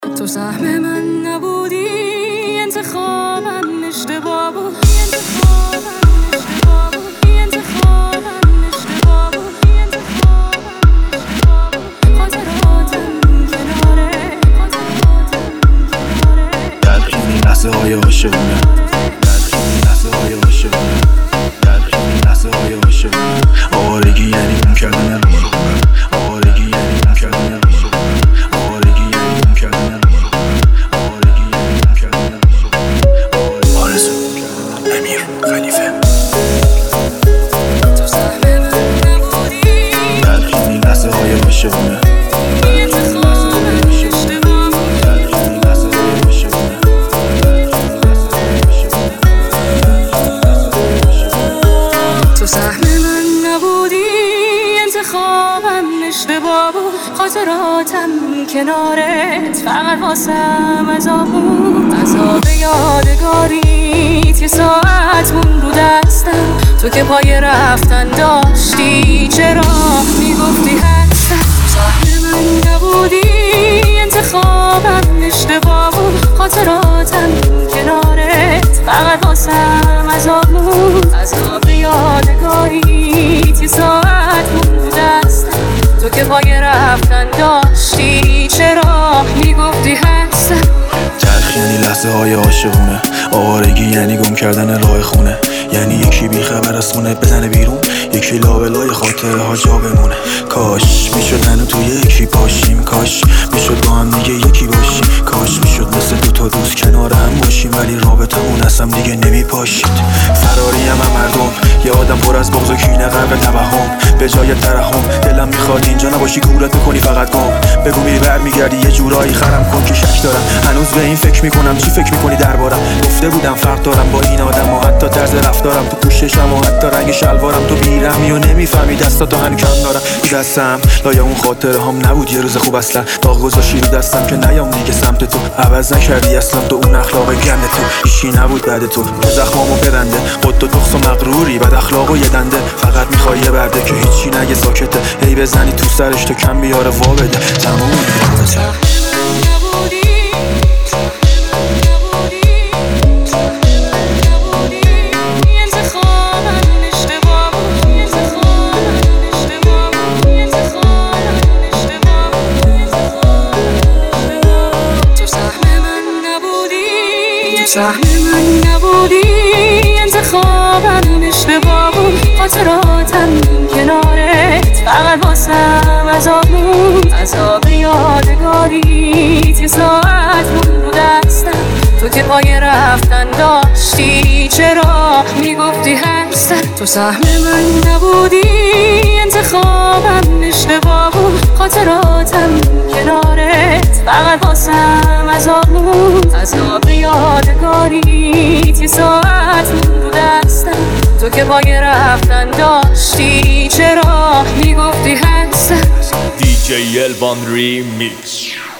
تو سهم من نبودی، انتخابم اشتباه بود. لحظه های عاشقونه، لحظه های عاشقونه، لحظه های عاشقونه. آوارگی یعنی گم کردن روح، آوارگی یعنی گم کردن روح، آوارگی یعنی گم کردن روح، آوارگی یعنی گم کردن روح. آرزو امیر خلیفه. تو سهم من نبودی، لحظه های عاشقونه. خوابم اشتباه بود، خاطراتم کنارت فقط واسم عذاب بود. عذاب یادگاریت یه ساعت مون رو دستم، تو که پای رفتن داشتی چرا میگفتی هستم. تو سهم من نبودی، انتخابم اشتباه بود، خاطراتم کنارت فقط واسم عذاب بود. عذاب یادگاریت یه ساعت مون رو دستم، تو که پای رفتن داشتی چرا میگفتی هستم. تلخ یعنی لحظه های عاشقونه، آوارگی یعنی گم کردن راه خونه، یعنی یکی بی خبر از خونه بزنه بیرون، یکی لابلای خاطره ها جا بمونه. کاش میشد منو توی یکی باشیم، کاش میشد با هم دیگه یکی باشیم، کاش میشد مثل دوتا دوست کنار هم باشیم، ولی رابطمون اصلا دیگه نمیپاشید. فراریم هم مردم، یه آدم پر از بغض و کینه غرق توهم، به جای ترحم دلم میخواد اینجا نباشی، گولت میکنی فقط گم. بگو میری برمیگردی یه جورایی خرم کن که شک دارم، هنوز به این فکر میکنم چی فکر میکنی دربارم. گفته بودم فرق دارم با این آدم و حتی طرز رفتارم، تو پوششم و حتی رنگ شلوارم. تو بیرمی و نمیفهمی دستاتو هنو کم دارم. تو دستم لایه اون خاطره هم نبود یه روز خوب اصلا، داغ گذاشتی رو دستم که نیام دیگه سمت تو. عوض نکردی اصلا تو اون اخلاق گنده، تو هیچی نبود بعد تو که زخمامو ببنده. قد و تخص و مغروری بد اخلاق و یه دنده، فقط میخوای یه برده که هیچی نگه ساکته، هی بزنی تو سرش تو کم بیاره وا بده. تموم سهم من نبودی، انتخابم اشتباه بود، خاطراتم کنارت فقط واسم عذاب بود. عذاب یادگاریت یه ساعت مون رو دستم، تو که پای رفتن داشتی چرا میگفتی هستم. تو سهم من نبودی، انتخابم اشتباه بود، خاطراتم کنارت فقط واسم عذاب بود. عذاب یادگاریت یه ساعت مون رو دستم، تو که پای رفتن داشتی چرا میگفتی هستم. DJ Elvan Remix.